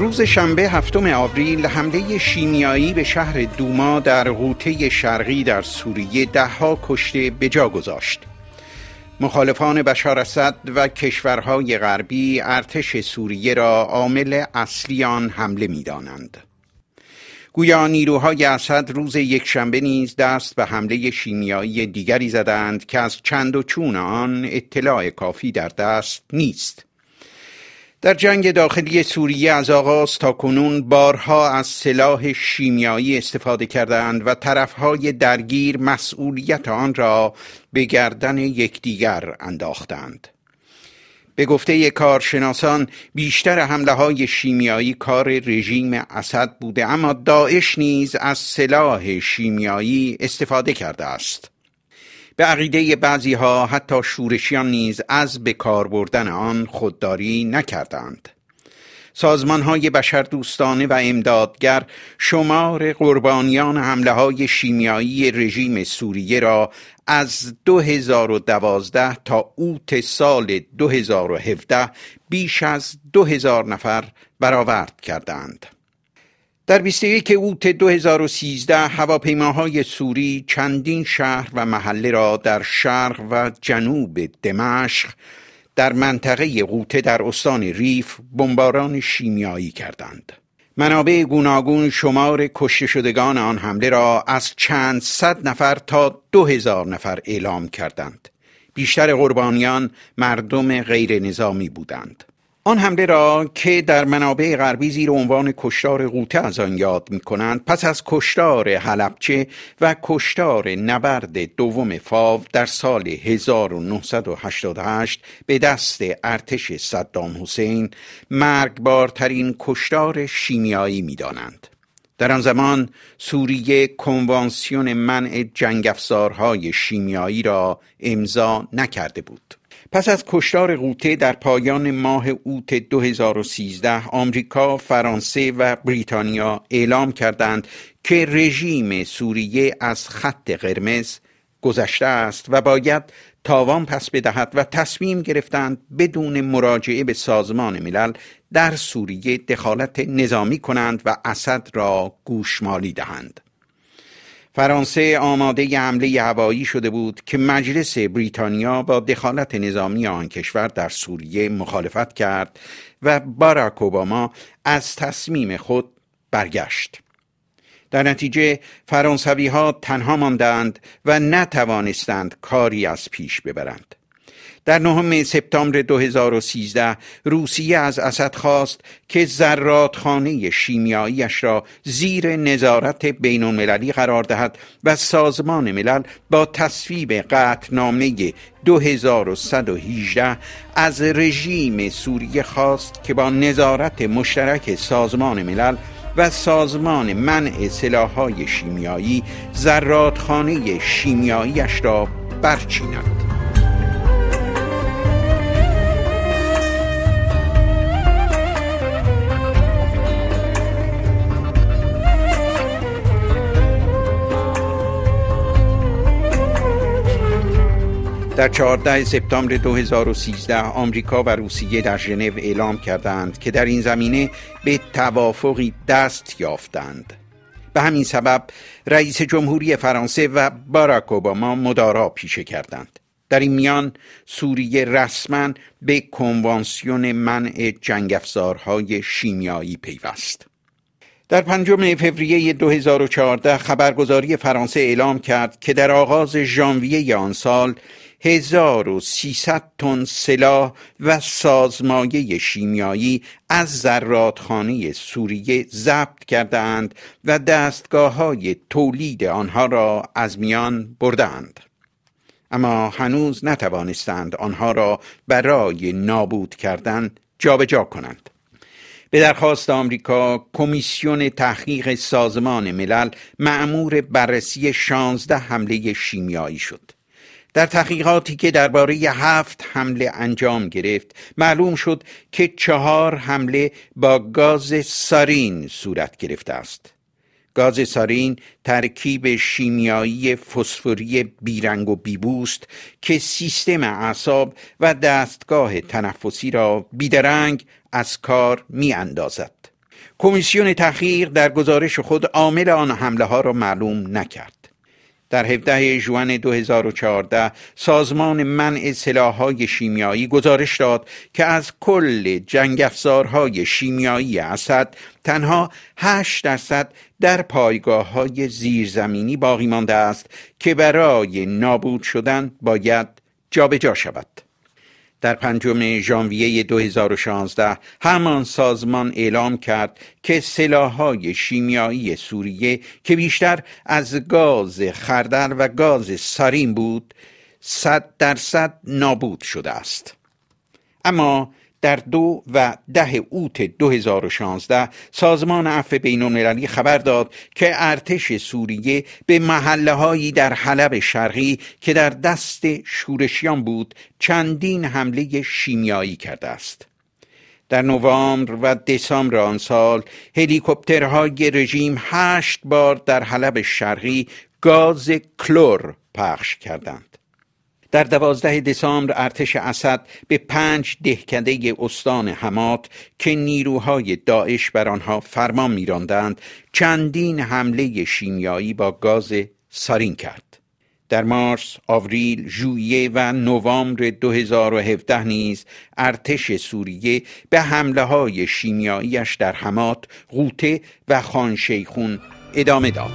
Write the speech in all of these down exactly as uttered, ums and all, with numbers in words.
روز شنبه هفتم آوریل حمله شیمیایی به شهر دوما در غوطه شرقی در سوریه ده‌ها کشته به جا گذاشت. مخالفان بشار اسد و کشورهای غربی ارتش سوریه را عامل اصلی آن حمله می‌دانند. گویا نیروهای اسد روز یکشنبه نیز دست به حمله شیمیایی دیگری زدند که از چند و چون آن اطلاع کافی در دست نیست. در جنگ داخلی سوریه از آغاز تا کنون بارها از سلاح شیمیایی استفاده کردند و طرفهای درگیر مسئولیت آن را به گردن یکدیگر انداختند. به گفته کارشناسان بیشتر حمله های شیمیایی کار رژیم اسد بوده، اما داعش نیز از سلاح شیمیایی استفاده کرده است. به عقیده بعضی ها حتی شورشیان نیز از به کار بردن آن خودداری نکردند. سازمان های بشردوستانه و امدادگر شمار قربانیان حمله های شیمیایی رژیم سوریه را از دو هزار و دوازده تا اوت سال دو هزار و هفده بیش از دو هزار نفر برآورد کردند. در بیست و یک اوت دو هزار و سیزده هواپیماهای سوری چندین شهر و محله را در شرق و جنوب دمشق در منطقه غوطه در استان ریف بمباران شیمیایی کردند. منابع گوناگون شمار کشته شدگان آن حمله را از چند صد نفر تا دو هزار نفر اعلام کردند. بیشتر قربانیان مردم غیر نظامی بودند. آن حمله را که در منابع غربی زیر عنوان کشتار غوطه از آن یاد می کنند، پس از کشتار حلبچه و کشتار نبرد دوم فاو در سال هزار و نهصد و هشتاد و هشت به دست ارتش صدام حسین مرگبارترین کشتار شیمیایی می دانند. در آن زمان سوریه کنوانسیون منع جنگ افزارهای شیمیایی را امضا نکرده بود. پس از کشتار غوطه در پایان ماه اوت دو هزار و سیزده آمریکا، فرانسه و بریتانیا اعلام کردند که رژیم سوریه از خط قرمز گذشته است و باید تاوان پس بدهد و تصمیم گرفتند بدون مراجعه به سازمان ملل در سوریه دخالت نظامی کنند و اسد را گوشمالی دهند. فرانسه آماده حمله هوایی شده بود که مجلس بریتانیا با دخالت نظامی آن کشور در سوریه مخالفت کرد و باراک اوباما از تصمیم خود برگشت. در نتیجه فرانسوی ها تنها ماندند و نتوانستند کاری از پیش ببرند. در نهم سپتامبر دو هزار و سیزده روسیه از اسد خواست که زرادخانه شیمیاییش را زیر نظارت بین المللی قرار دهد و سازمان ملل با تصویب قطعنامه دو هزار و صد و هجده از رژیم سوریه خواست که با نظارت مشترک سازمان ملل و سازمان منع سلاح‌های شیمیایی زرادخانه شیمیاییش را برچیند. در چهاردهم سپتامبر دو هزار و سیزده آمریکا و روسیه در ژنو اعلام کردند که در این زمینه به توافقی دست یافتند. به همین سبب رئیس جمهوری فرانسه و باراک اوباما مدارا پیشه کردند. در این میان سوریه رسما به کنوانسیون منع جنگ افزارهای شیمیایی پیوست. در پنجم فوریه دو هزار و چهارده خبرگزاری فرانسه اعلام کرد که در آغاز ژانویه آن سال هزار و سیصد تن سلاح و سازمایه شیمیایی از زرادخانه سوریه ضبط کردند و دستگاه‌های تولید آنها را از میان بردند. اما هنوز نتوانستند آنها را برای نابود کردن جابجا کنند. به درخواست آمریکا، کمیسیون تحقیق سازمان ملل مأمور بررسی شانزده حمله شیمیایی شد. در تحقیقاتی که درباره هفت حمله انجام گرفت، معلوم شد که چهار حمله با گاز سارین صورت گرفته است. گاز سارین ترکیب شیمیایی فسفوری بیرنگ و بیبوست که سیستم اعصاب و دستگاه تنفسی را بیدرنگ از کار می اندازد. کمیسیون تحقیق در گزارش خود عامل آن حمله ها را معلوم نکرد. در هفدهم ژوئن دو هزار و چهارده سازمان منع سلاح‌های شیمیایی گزارش داد که از کل جنگ افزارهای شیمیایی اسد تنها هشت درصد در پایگاه‌های زیرزمینی باقی مانده است که برای نابود شدن باید جابجا شود. در پنجم ژانویه دو هزار و شانزده همان سازمان اعلام کرد که سلاح‌های شیمیایی سوریه که بیشتر از گاز خردل و گاز سارین بود صد درصد نابود شده است. اما در دو و ده اوت دو هزار و شانزده سازمان عفو بین‌المللی خبر داد که ارتش سوریه به محله‌هایی در حلب شرقی که در دست شورشیان بود چندین حمله شیمیایی کرده است. در نوامبر و دسامبر آن سال هلیکوپترهای رژیم هشت بار در حلب شرقی گاز کلور پخش کردند. در دوازده دسامبر ارتش اسد به پنج دهکده استان حمات که نیروهای داعش بر آنها فرمان می‌راندند چندین حمله شیمیایی با گاز سارین کرد. در مارس، آوریل، ژوئیه و نوامبر دو هزار و هفده نیز ارتش سوریه به حمله‌های شیمیاییش در حمات، غوطه و خان شیخون ادامه داد.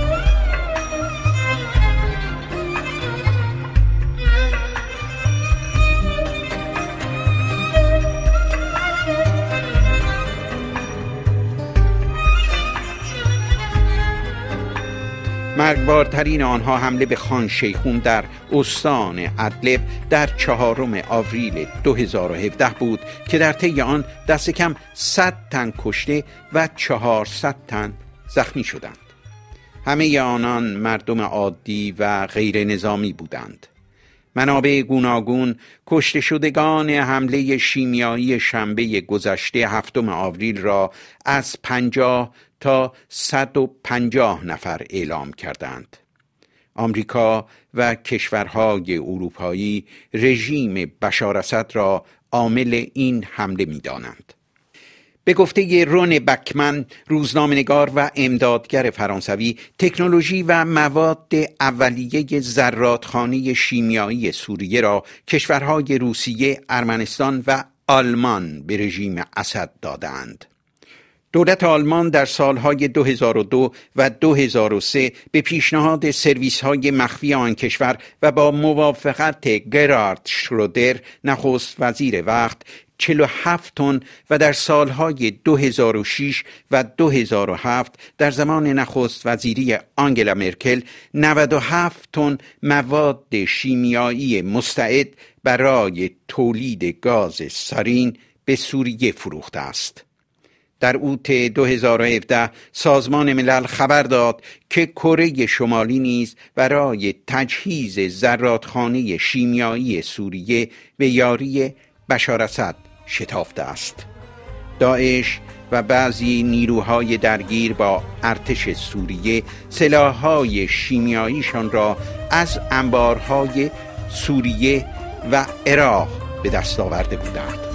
مرگبارترین آنها حمله به خان شیخون در استان ادلب در چهارم آوریل دو هزار و هفده بود که در طی آن دست کم صد تن کشته و چهارصد تن زخمی شدند. همه آنان مردم عادی و غیر نظامی بودند. منابع گوناگون کشته شدگان حمله شیمیایی شنبه گذشته هفتم آوریل را از پنجاه تا صد و پنجاه نفر اعلام کردند. آمریکا و کشورهای اروپایی رژیم بشار اسد را عامل این حمله می‌دانند. به گفته رون بکمن، روزنامه‌نگار و امدادگر فرانسوی، تکنولوژی و مواد اولیه زرادخانه شیمیایی سوریه را کشورهای روسیه، ارمنستان و آلمان به رژیم اسد دادند. دولت آلمان در سالهای دو هزار و دو و دو هزار و سه به پیشنهاد سرویس‌های مخفی آن کشور و با موافقت گرارد شرودر نخست وزیر وقت چهل و هفت تن و در سالهای دو هزار و شش و دو هزار و هفت در زمان نخست وزیری آنگلا مرکل نود و هفت تن مواد شیمیایی مستعد برای تولید گاز سارین به سوریه فروخته است. در اوت دو هزار و هفده سازمان ملل خبر داد که کره شمالی نیز برای تجهیز زرادخانه شیمیایی سوریه به یاری بشار اسد شتافته است. داعش و بعضی نیروهای درگیر با ارتش سوریه سلاح‌های شیمیاییشان را از انبارهای سوریه و عراق به دست آورده بودند.